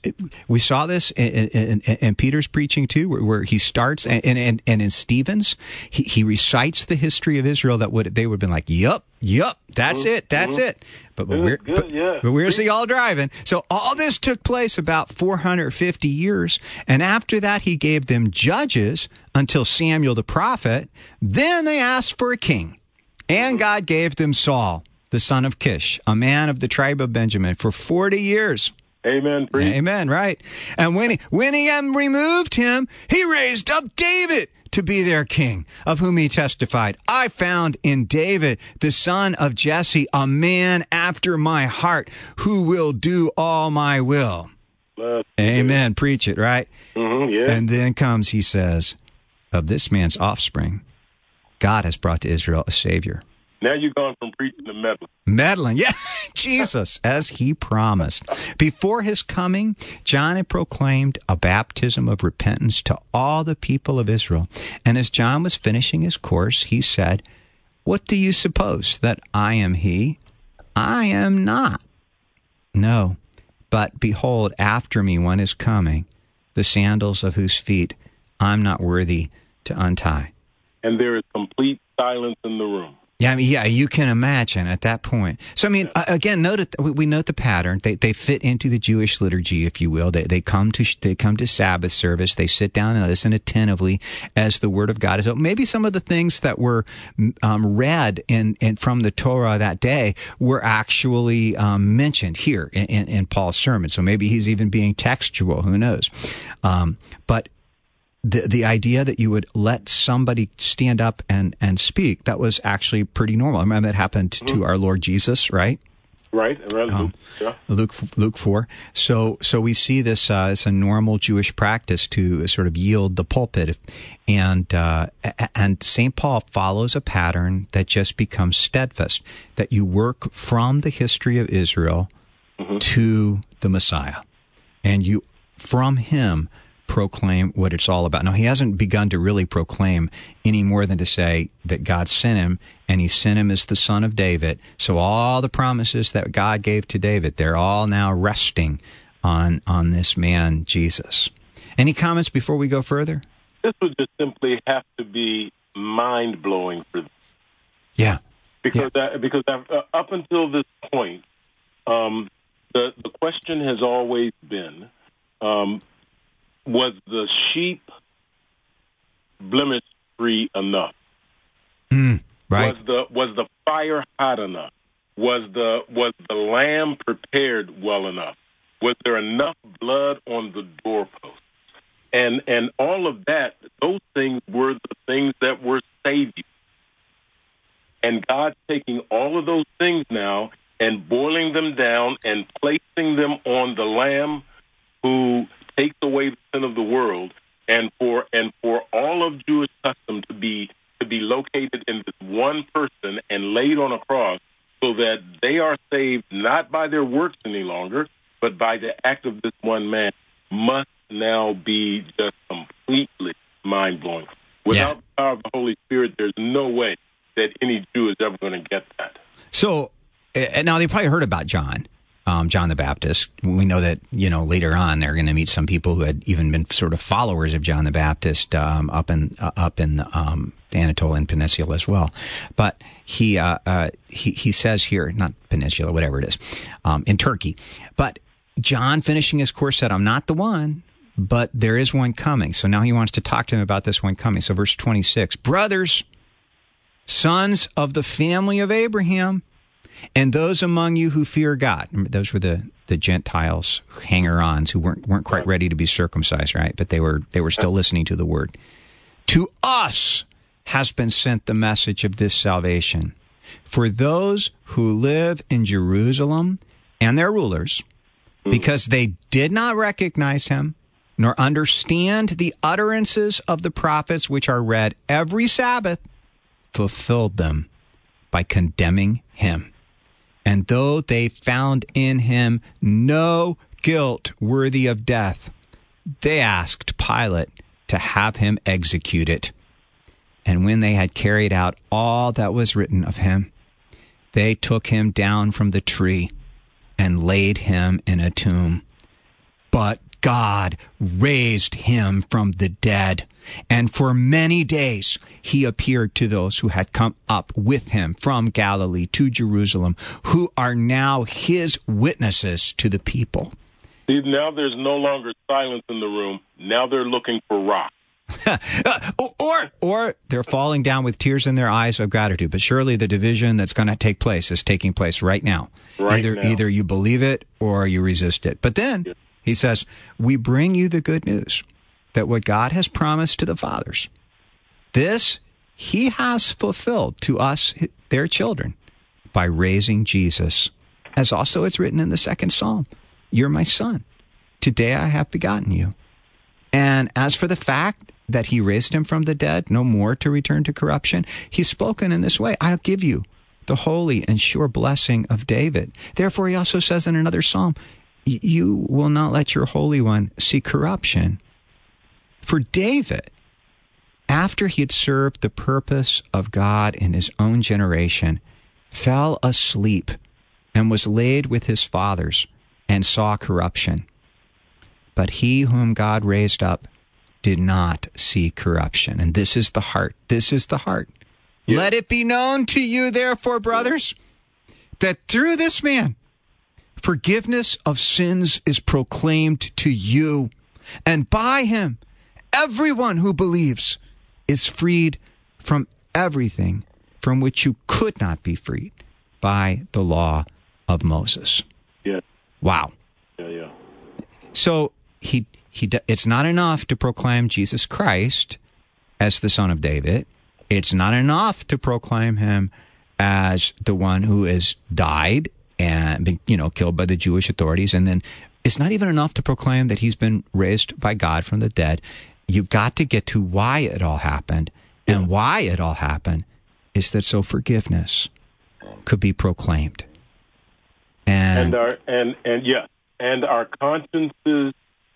we saw this in, in, in Peter's preaching too, where, where he starts, and, and, and in Stephen's, he, he recites the history of Israel that would, they would have been like, yup, yup, that's mm-hmm. it, that's mm-hmm. it. But, but, good, we're, good, but, yeah. but where's he all driving? So all this took place about four hundred fifty years. And after that, he gave them judges until Samuel the prophet. Then they asked for a king. And God gave them Saul, the son of Kish, a man of the tribe of Benjamin, for forty years. Amen. Preach. Amen, right. And when he, when he had removed him, he raised up David to be their king, of whom he testified, I found in David, the son of Jesse, a man after my heart, who will do all my will. Uh, Amen. Preach it, right? Mm-hmm, yeah. And then comes, he says, of this man's offspring, God has brought to Israel a Savior. Now you've gone from preaching to meddling. Meddling, yeah. Jesus, as he promised. Before his coming, John had proclaimed a baptism of repentance to all the people of Israel. And as John was finishing his course, he said, what do you suppose, that I am he? I am not. No, but behold, after me one is coming, the sandals of whose feet I'm not worthy to untie. And there is complete silence in the room. Yeah, I mean, yeah, you can imagine at that point. So, I mean, again, note it, we note the pattern. They they fit into the Jewish liturgy, if you will. They they come to they come to Sabbath service. They sit down and listen attentively as the Word of God is. So maybe some of the things that were um, read in, in from the Torah that day were actually um, mentioned here in, in, in Paul's sermon. So maybe he's even being textual. Who knows? Um, but. The the idea that you would let somebody stand up and, and speak, that was actually pretty normal. I remember that happened to mm-hmm. our Lord Jesus, right? Right, around um, Luke, yeah. Luke, Luke four. So so we see this uh, as a normal Jewish practice to sort of yield the pulpit. And, uh, and Saint Paul follows a pattern that just becomes steadfast, that you work from the history of Israel mm-hmm. to the Messiah. And you, from him, proclaim what it's all about. Now, he hasn't begun to really proclaim any more than to say that God sent him, and he sent him as the son of David. So all the promises that God gave to David, they're all now resting on on this man, Jesus. Any comments before we go further? This would just simply have to be mind-blowing for them. Yeah. Because yeah. That, because that, uh, up until this point, um, the, the question has always been, um, was the sheep blemish-free enough? Mm, right. Was the was the fire hot enough? Was the was the lamb prepared well enough? Was there enough blood on the doorpost? And and all of that, those things were the things that were saving. And God's taking all of those things now and boiling them down and placing them on the lamb who takes away the sin of the world, and for and for all of Jewish custom to be to be located in this one person and laid on a cross, so that they are saved not by their works any longer, but by the act of this one man, must now be just completely mind-blowing. Without yeah. the power of the Holy Spirit, there's no way that any Jew is ever going to get that. So, uh, now they probably heard about John. Um, John the Baptist. We know that, you know, later on they're going to meet some people who had even been sort of followers of John the Baptist um, up in uh, up in um, the Anatolian Peninsula as well. But he uh, uh, he he says here, not peninsula, whatever it is, um, in Turkey. But John, finishing his course, said, "I'm not the one, but there is one coming." So now he wants to talk to him about this one coming. So verse twenty-six, brothers, sons of the family of Abraham, and those among you who fear God. Remember, those were the, the Gentiles, hanger-ons, who weren't weren't quite ready to be circumcised, right? But they were they were still listening to the word. To us has been sent the message of this salvation. For those who live in Jerusalem and their rulers, because they did not recognize him, nor understand the utterances of the prophets which are read every Sabbath, fulfilled them by condemning him. And though they found in him no guilt worthy of death, they asked Pilate to have him executed. And when they had carried out all that was written of him, they took him down from the tree and laid him in a tomb. But God raised him from the dead, and for many days he appeared to those who had come up with him from Galilee to Jerusalem, who are now his witnesses to the people. See, now there's no longer silence in the room. Now they're looking for rock. or or they're falling down with tears in their eyes of gratitude. But surely the division that's going to take place is taking place right now. Right either now. Either you believe it or you resist it. But then Yeah. he says, we bring you the good news that what God has promised to the fathers, this he has fulfilled to us, their children, by raising Jesus. As also it's written in the second Psalm, you're my son. Today I have begotten you. And as for the fact that he raised him from the dead, no more to return to corruption, he's spoken in this way, I'll give you the holy and sure blessing of David. Therefore, he also says in another psalm, you will not let your Holy One see corruption. For David, after he had served the purpose of God in his own generation, fell asleep and was laid with his fathers and saw corruption. But he whom God raised up did not see corruption. And this is the heart. This is the heart. Yeah. Let it be known to you, therefore, brothers, that through this man, forgiveness of sins is proclaimed to you. And by him, everyone who believes is freed from everything from which you could not be freed by the law of Moses. Yeah. Wow. Yeah, yeah. So he he it's not enough to proclaim Jesus Christ as the Son of David. It's not enough to proclaim him as the one who has died and been, you know, killed by the Jewish authorities. And then it's not even enough to proclaim that he's been raised by God from the dead. You've got to get to why it all happened. And why it all happened is that so forgiveness could be proclaimed. And, And our and and yes, and our consciences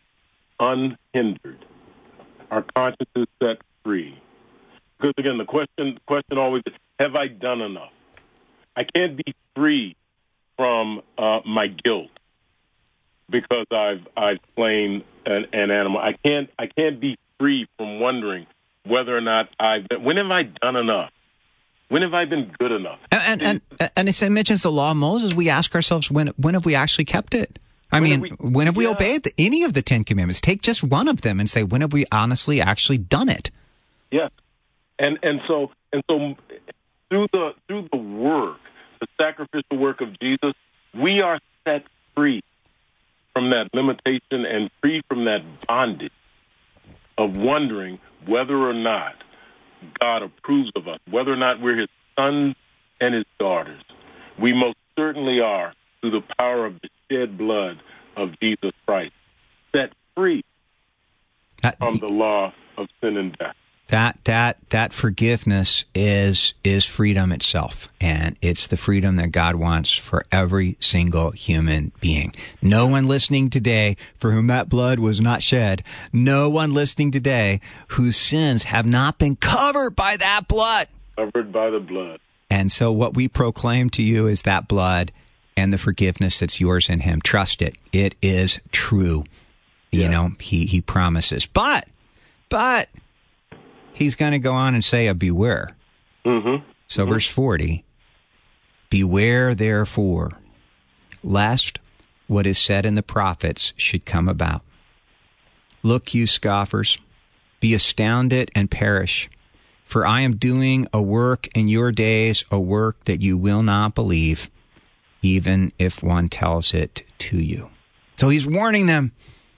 unhindered. Our consciences set free. Because again, the question the question always is, have I done enough? I can't be free from uh, my guilt because I've I've slain an, an animal. I can't I can't be free from wondering whether or not I've been, when have I done enough? When have I been good enough? And and and, and it mentions the law of Moses. We ask ourselves, when when have we actually kept it? I When mean, have we- when have we yeah. obeyed the, any of the Ten Commandments? Take just one of them and say, when have we honestly actually done it? Yes, and and so and so through the through the work, the sacrificial work of Jesus, we are set free from that limitation and free from that bondage of wondering whether or not God approves of us, whether or not we're his sons and his daughters. We most certainly are, through the power of the shed blood of Jesus Christ, set free That, from the law of sin and death. that that that forgiveness is is freedom itself, and it's the freedom that God wants for every single human being. No one listening today for whom that blood was not shed, no one listening today whose sins have not been covered by that blood. Covered by the blood. And so what we proclaim to you is that blood and the forgiveness that's yours in him. Trust it. It is true. You Yeah. know, he, he promises. But, but he's going to go on and say a beware. Mm-hmm. So verse forty, beware therefore, lest what is said in the prophets should come about. Look, you scoffers, be astounded and perish. For I am doing a work in your days, a work that you will not believe, even if one tells it to you. So he's warning them.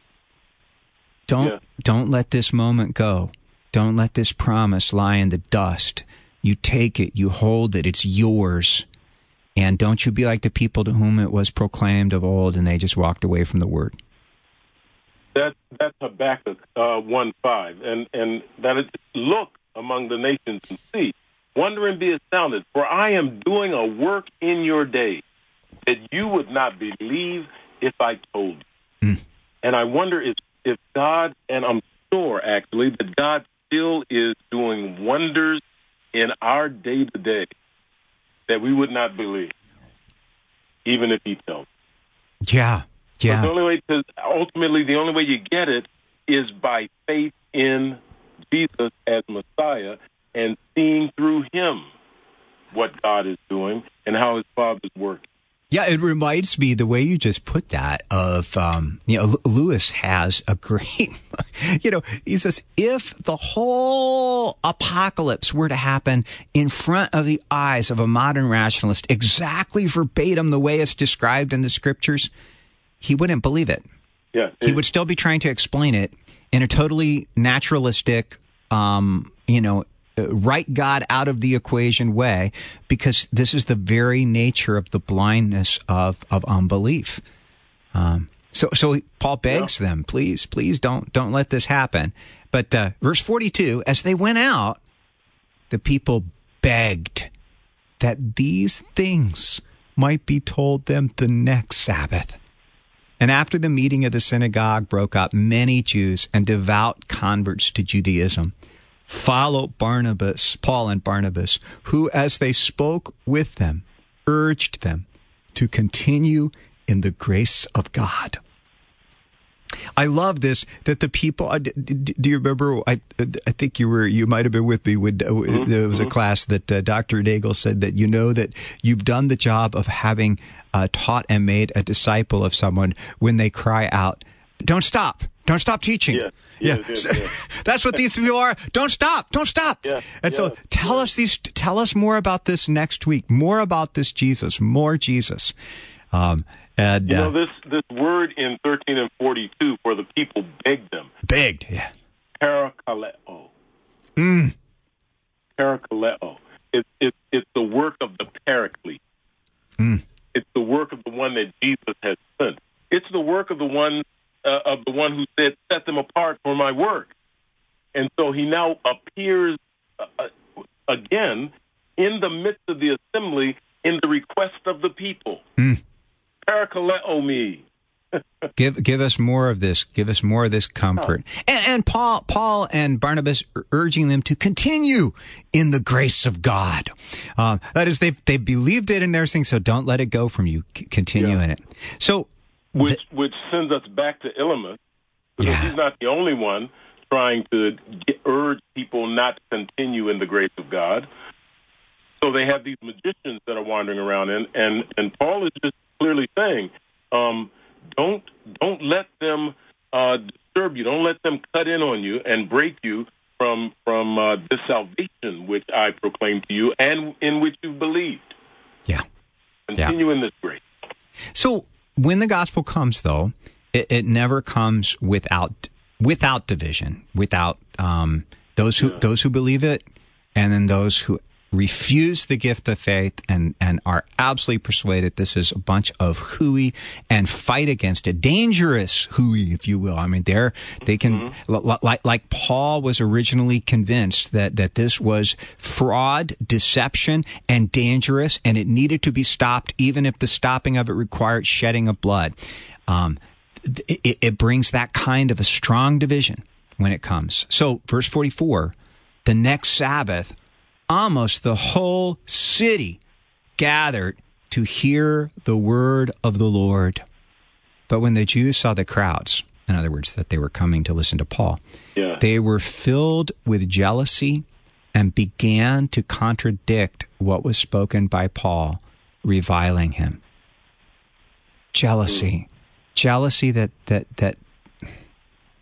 Don't, yeah. don't let this moment go. Don't let this promise lie in the dust. You take it, you hold it, it's yours. And don't you be like the people to whom it was proclaimed of old and they just walked away from the word. That, that's Habakkuk uh, one five. And, and that is, look among the nations and see. Wonder and be astounded, for I am doing a work in your days that you would not believe if I told you. Mm. And I wonder if, if God, and I'm sure actually that God still is doing wonders in our day-to-day that we would not believe, even if he tells. Yeah, yeah. The only way to, ultimately, the only way you get it is by faith in Jesus as Messiah and seeing through him what God is doing and how his Father's working. Yeah, it reminds me, the way you just put that, of, um, you know, Lewis has a great, you know, he says, if the whole apocalypse were to happen in front of the eyes of a modern rationalist, exactly verbatim the way it's described in the scriptures, he wouldn't believe it. Yeah, he would still be trying to explain it in a totally naturalistic, um, you know, write God out of the equation way, because this is the very nature of the blindness of, of unbelief. Um, so, so Paul begs yeah. them, please, please don't, don't let this happen. But, uh, verse forty-two, as they went out, the people begged that these things might be told them the next Sabbath. And after the meeting of the synagogue broke up, many Jews and devout converts to Judaism follow Barnabas, Paul and Barnabas, who, as they spoke with them, urged them to continue in the grace of God. I love this, that the people, uh, do you remember, I I think you were, you might have been with me when uh, mm-hmm. there was a class that uh, Doctor Nagel said that you know that you've done the job of having uh, taught and made a disciple of someone when they cry out, don't stop, don't stop teaching. Yeah. Yeah, yeah, yeah, yeah. That's what these people are. Don't stop. Don't stop. Yeah, and yeah, so tell yeah. us these. Tell us more about this next week. More about this Jesus. More Jesus. Um, and you know uh, this this word in thirteen and forty-two for the people begged them. Begged. Yeah. Parakaleo. Mm. Parakaleo. It's it's it's the work of the Paraclete. Mm. It's the work of the one that Jesus has sent. It's the work of the one. Uh, of the one who said, set them apart for my work. And so he now appears uh, again in the midst of the assembly in the request of the people. Mm. Parakaleo me. give give us more of this. Give us more of this comfort. Oh. And, and Paul, Paul and Barnabas are urging them to continue in the grace of God. Um, that is, they they believed it in their thing, so don't let it go from you. C- continue yeah. in it. So. Which which sends us back to Elymas, because yeah. he's not the only one trying to get, urge people not to continue in the grace of God. So they have these magicians that are wandering around, and and, and Paul is just clearly saying, um, don't don't let them uh, disturb you, don't let them cut in on you and break you from from uh, this salvation which I proclaim to you and in which you believed. Yeah, continue yeah. in this grace. So. When the gospel comes, though, it, it never comes without without division, without um, those who yeah. those who believe it, and then those who refuse the gift of faith and, and are absolutely persuaded this is a bunch of hooey and fight against it. Dangerous hooey, if you will. I mean, they're, they can, mm-hmm. l- like, like Paul was originally convinced that, that this was fraud, deception, and dangerous, and it needed to be stopped, even if the stopping of it required shedding of blood. Um, it, it brings that kind of a strong division when it comes. So, verse forty-four, the next Sabbath, almost the whole city gathered to hear the word of the Lord. But when the Jews saw the crowds, in other words, that they were coming to listen to Paul, yeah. they were filled with jealousy and began to contradict what was spoken by Paul, reviling him. Jealousy. Mm. Jealousy that, that, that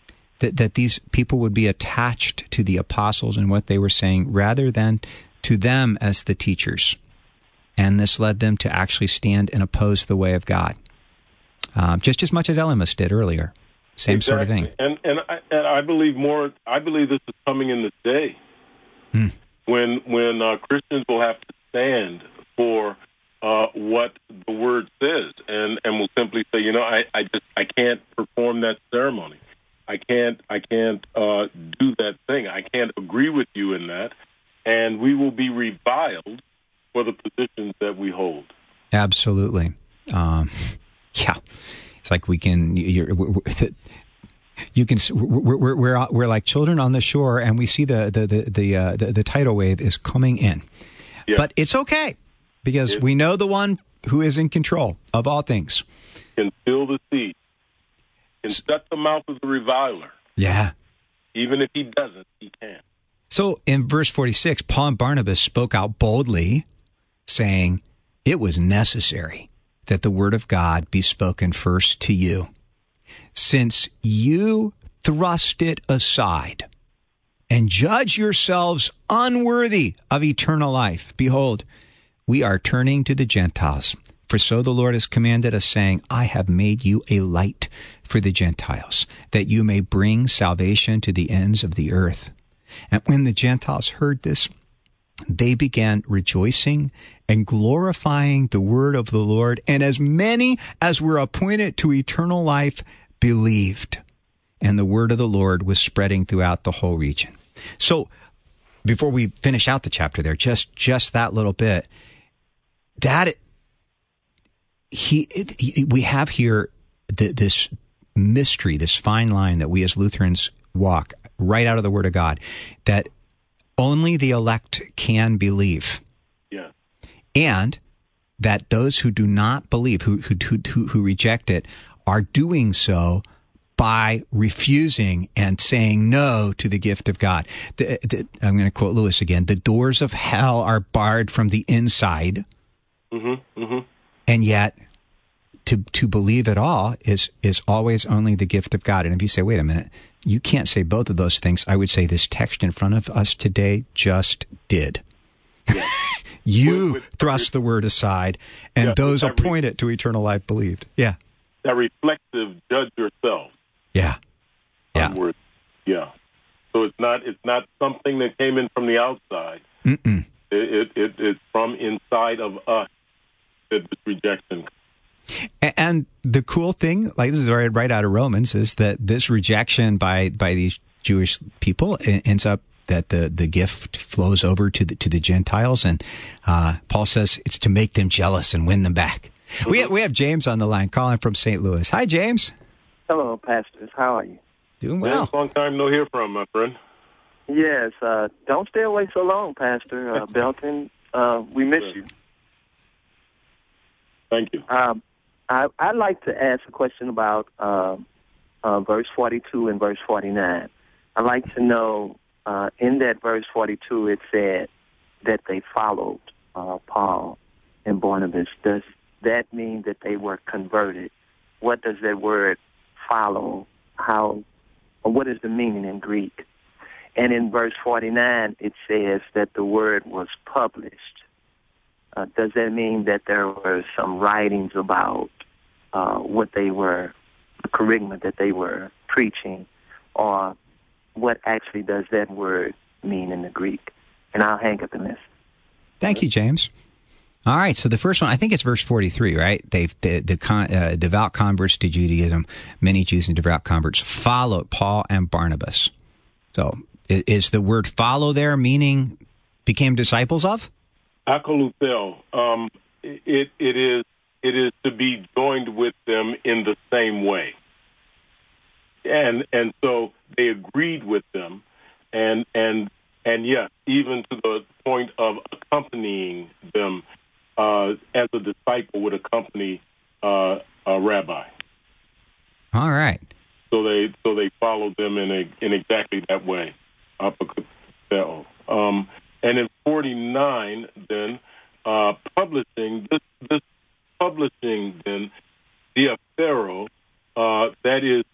that, that these people would be attached to the apostles and what they were saying rather than to them as the teachers. And this led them to actually stand and oppose the way of God, um, just as much as Elymas did earlier. Same exactly. sort of thing. And and I, and I believe more. I believe this is coming in this day Hmm. when when uh, Christians will have to stand for uh, what the Word says, and, and will simply say, you know, I, I just I can't perform that ceremony. I can't I can't uh, do that thing. I can't agree with you in that, and we will be reviled for the positions that we hold. Absolutely. Um, yeah. It's like we can, you're, we're, you can, we're, we're, we're, we're like children on the shore, and we see the, the, the, the, uh, the, the tidal wave is coming in. Yeah. But it's okay, because it, we know the one who is in control of all things. Can fill the sea, can shut the mouth of the reviler. Yeah. Even if he doesn't, he can. So in verse forty-six, Paul and Barnabas spoke out boldly, saying, it was necessary that the word of God be spoken first to you, since you thrust it aside and judge yourselves unworthy of eternal life. Behold, we are turning to the Gentiles. For so the Lord has commanded us, saying, I have made you a light for the Gentiles, that you may bring salvation to the ends of the earth. And when the Gentiles heard this, they began rejoicing and glorifying the word of the Lord, and as many as were appointed to eternal life believed. And the word of the Lord was spreading throughout the whole region. So before we finish out the chapter there, just just that little bit, that he, he we have here the, this mystery, this fine line that we as Lutherans walk right out of the Word of God, that only the elect can believe. Yeah. And that those who do not believe, who who who, who reject it, are doing so by refusing and saying no to the gift of God. The, the, I'm going to quote Lewis again. The doors of hell are barred from the inside, mm-hmm, mm-hmm. and yet to to believe at all is is always only the gift of God. And if you say, wait a minute, you can't say both of those things, I would say this text in front of us today just did. Yeah. You with, with, thrust the word aside, and yeah, those appointed re- to eternal life believed. Yeah. That reflexive judge yourself. Yeah. Yeah. Word. Yeah. So it's not it's not something that came in from the outside. Mm-mm. It, it, it it's from inside of us that this rejection. And the cool thing, like this is right, right out of Romans, is that this rejection by by these Jewish people ends up that the, the gift flows over to the to the Gentiles, and uh, Paul says it's to make them jealous and win them back. Mm-hmm. We have, we have James on the line calling from Saint Louis. Hi, James. Hello, pastors. How are you? Doing well. James, long time no hear from, my friend. Yes. Uh, don't stay away so long, Pastor uh, Belton. Uh, we miss you. Thank you. Um, I, I'd like to ask a question about uh, uh, verse forty-two and verse forty-nine. I'd like to know, uh, in that verse forty-two, it said that they followed uh, Paul and Barnabas. Does that mean that they were converted? What does that word follow? How, or what is the meaning in Greek? And in verse forty-nine, it says that the word was published. Uh, does that mean that there were some writings about uh, what they were, the charisma that they were preaching, or what actually does that word mean in the Greek? And I'll hang up the message. Thank you, James. All right, so the first one, I think it's verse forty-three, right? They've, the the con, uh, devout converts to Judaism, many Jews and devout converts followed Paul and Barnabas. So is the word follow there meaning became disciples of? Akoloutheo, um, it it is it is to be joined with them in the same way, and and so they agreed with them, and and and yes, even to the point of accompanying them, uh, as a disciple would accompany uh, a rabbi. All right. So they so they followed them in a in exactly that way. Akoloutheo. Um, And in forty-nine, then, uh, publishing, this, this publishing, then, the Pharaoh, uh, that is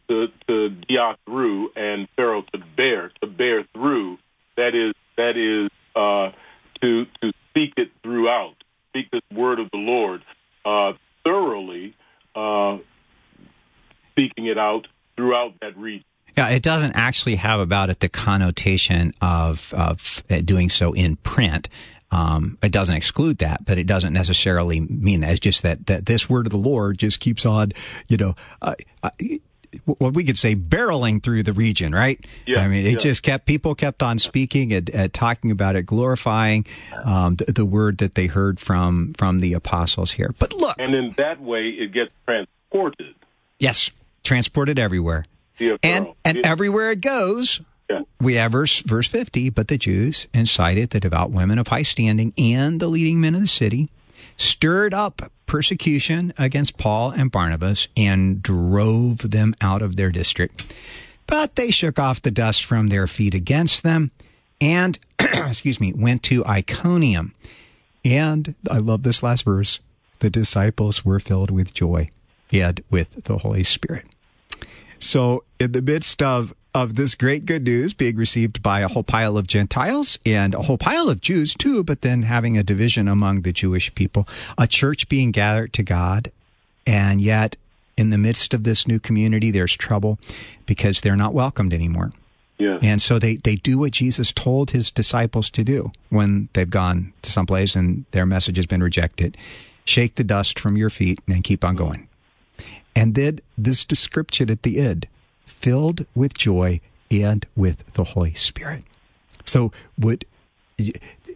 to, to diak through, and phero to bear, to bear through. That is, that is uh, to to speak it throughout, speak this word of the Lord uh, thoroughly, uh, speaking it out throughout that region. Yeah, it doesn't actually have about it the connotation of of doing so in print. Um, it doesn't exclude that, but it doesn't necessarily mean that. It's just that, that this word of the Lord just keeps on, you know, uh, uh, what we could say barreling through the region, right? Yeah, I mean, it yeah. just kept, people kept on speaking and, and talking about it, glorifying um, the, the word that they heard from from the apostles here. But look. And in that way, it gets transported. Yes, transported everywhere. Yeah, and and yeah. everywhere it goes. Yeah. We have verse, verse fifty, but the Jews incited the devout women of high standing and the leading men of the city, stirred up persecution against Paul and Barnabas, and drove them out of their district. But they shook off the dust from their feet against them and, excuse me, went to Iconium. And I love this last verse. The disciples were filled with joy and with the Holy Spirit. So in the midst of of this great good news being received by a whole pile of Gentiles and a whole pile of Jews too, but then having a division among the Jewish people, a church being gathered to God, and yet in the midst of this new community, there's trouble because they're not welcomed anymore. Yeah. And so they, they do what Jesus told his disciples to do when they've gone to someplace and their message has been rejected. Shake the dust from your feet and keep on going. And then this description at the end, filled with joy and with the Holy Spirit. So would the,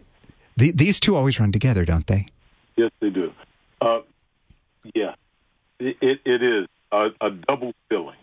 these two always run together, don't they? Yes, they do. Uh, yeah, it, it, it is a, a double filling.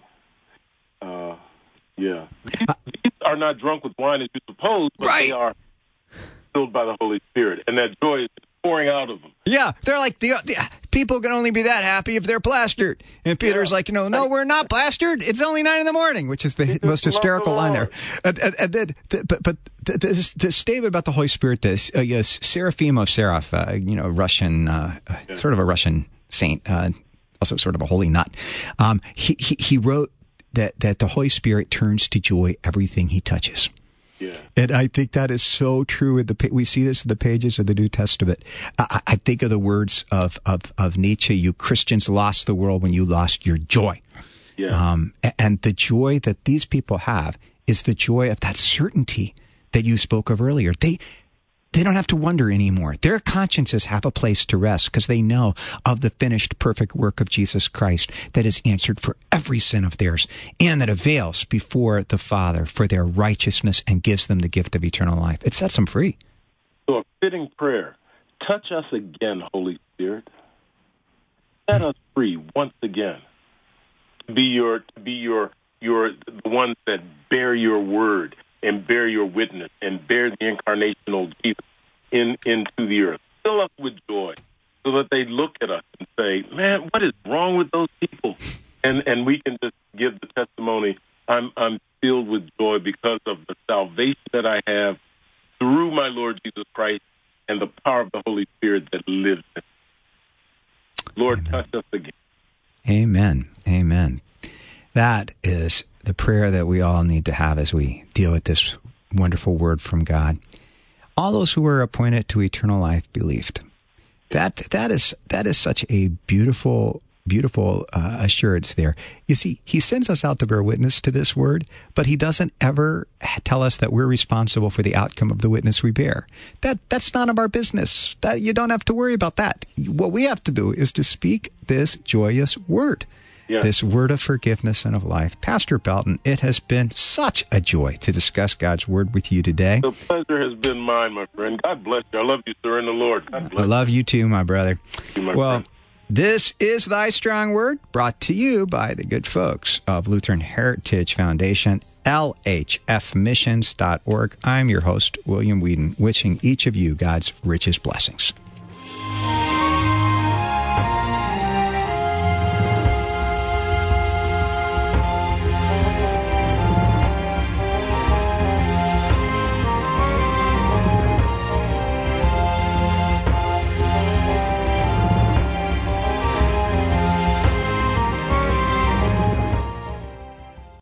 Uh, yeah. These, these are not drunk with wine as you suppose, but right. They are filled by the Holy Spirit, and that joy is pouring out of them. Yeah, they're like, the, the people can only be that happy if they're plastered. And Peter's yeah. like, you know, no, we're not plastered. It's only nine in the morning, which is the Jesus most hysterical the line there. And, and, and then, the, but but this, this statement about the Holy Spirit, this uh, yes, Seraphim of Seraph, uh, you know, Russian, uh, yeah. sort of a Russian saint, uh, also sort of a holy nut. Um, he, he he wrote that that the Holy Spirit turns to joy everything he touches. Yeah. And I think that is so true. In the we see this in the pages of the New Testament. I, I think of the words of, of, of Nietzsche, you Christians lost the world when you lost your joy. Yeah. Um, and the joy that these people have is the joy of that certainty that you spoke of earlier. They They don't have to wonder anymore. Their consciences have a place to rest because they know of the finished perfect work of Jesus Christ that is answered for every sin of theirs and that avails before the Father for their righteousness and gives them the gift of eternal life. It sets them free. So a fitting prayer. Touch us again, Holy Spirit. Set us free once again. To be your, to be your, your, the ones that bear your word and bear your witness, and bear the incarnational Jesus in, into the earth. Fill us with joy so that they look at us and say, man, what is wrong with those people? And and we can just give the testimony, I'm I'm filled with joy because of the salvation that I have through my Lord Jesus Christ and the power of the Holy Spirit that lives in me. Lord, Amen. Touch us again. Amen. Amen. That is the prayer that we all need to have as we deal with this wonderful word from God. All those who were appointed to eternal life believed. That that is that is such a beautiful, beautiful uh, assurance there. You see, he sends us out to bear witness to this word, but he doesn't ever tell us that we're responsible for the outcome of the witness we bear. That that's none of our business. That you don't have to worry about that. What we have to do is to speak this joyous word. Yeah. This word of forgiveness and of life. Pastor Belton, it has been such a joy to discuss God's word with you today. The pleasure has been mine, my friend. God bless you. I love you, sir, in the Lord. God bless I love you too, my brother. you, my well, friend. This is Thy Strong Word, brought to you by the good folks of Lutheran Heritage Foundation, L H F missions dot org. I'm your host, William Whedon, wishing each of you God's richest blessings.